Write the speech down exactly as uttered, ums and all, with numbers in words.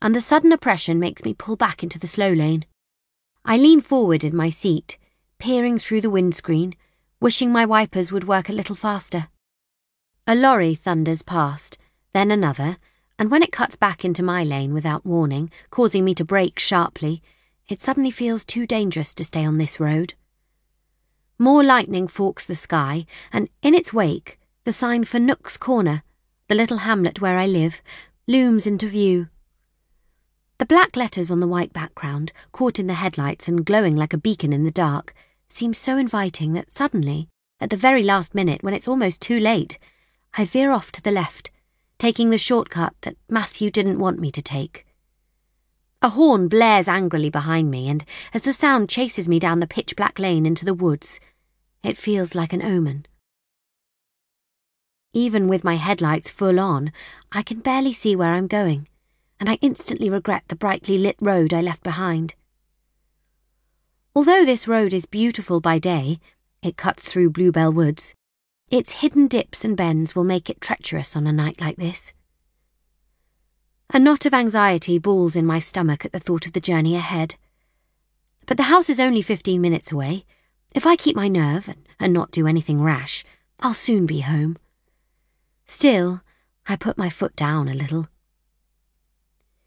and the sudden oppression makes me pull back into the slow lane. I lean forward in my seat, peering through the windscreen, wishing my wipers would work a little faster. A lorry thunders past, then another, and when it cuts back into my lane without warning, causing me to brake sharply, it suddenly feels too dangerous to stay on this road. More lightning forks the sky, and in its wake, the sign for Nook's Corner, the little hamlet where I live, looms into view. The black letters on the white background, caught in the headlights and glowing like a beacon in the dark, seem so inviting that suddenly, at the very last minute when it's almost too late, I veer off to the left, taking the shortcut that Matthew didn't want me to take. A horn blares angrily behind me, and as the sound chases me down the pitch-black lane into the woods, it feels like an omen. Even with my headlights full on, I can barely see where I'm going, and I instantly regret the brightly lit road I left behind. Although this road is beautiful by day, it cuts through Bluebell Woods, its hidden dips and bends will make it treacherous on a night like this. A knot of anxiety balls in my stomach at the thought of the journey ahead. But the house is only fifteen minutes away. If I keep my nerve and, and not do anything rash, I'll soon be home. Still, I put my foot down a little.